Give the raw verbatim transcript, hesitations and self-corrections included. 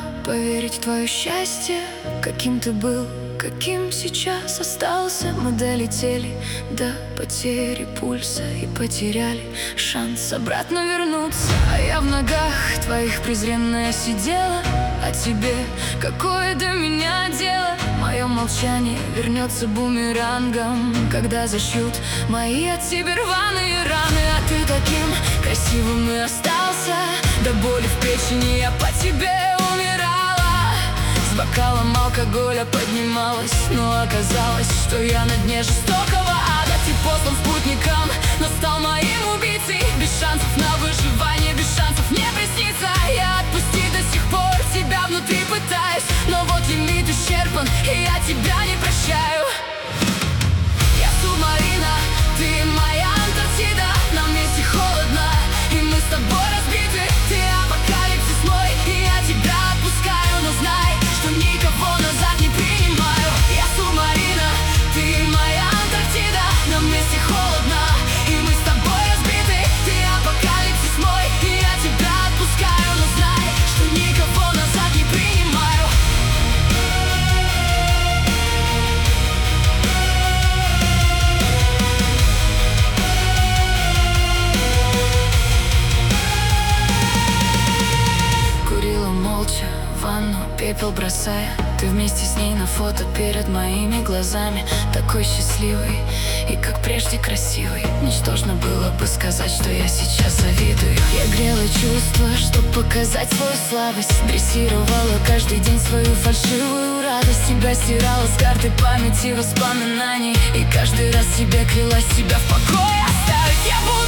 поверить в твое счастье. Каким ты был, каким сейчас остался. Мы долетели до потери пульса и потеряли шанс обратно вернуться. А я в ногах твоих презренная сидела. А тебе какое до меня дело? Мое молчание вернется бумерангом, когда зашьют мои от тебя рваные раны. А ты таким красивым и остался. До боли в печени я по тебе умирала. С бокалом алкоголя поднималась, но оказалось, что я на дне жестокого ада. Ты послан спутником, но стал моим убийцей. Без шансов на выживание, без шансов не приснится. Я отпустить до сих пор тебя внутри пытаюсь, но вот лимит исчерпан, и я тебя не прощаю. Я субмарина, ты моя Антарктида. Нам вместе холодно, и мы с тобой разбиты. Ты апокалипсис мой, и я тебя отпускаю. Но знай, что никого назад не принимаю. Я субмарина, ты моя Антарктида. Нам вместе холодно, и мы с тобой разбиты. Ты апокалипсис мой, и я тебя отпускаю. Но знай, что никого назад не принимаю. Курила молча ванну, пепел бросая. Ты вместе с ней на фото перед моими глазами. Такой счастливый и как прежде красивый. Ничтожно было бы сказать, что я сейчас завидую. Я грела чувства, чтоб показать свою слабость. Дрессировала каждый день свою фальшивую радость. Тебя стирала с карты памяти воспоминаний. И каждый раз себе клялась себя в покое оставить. Я буду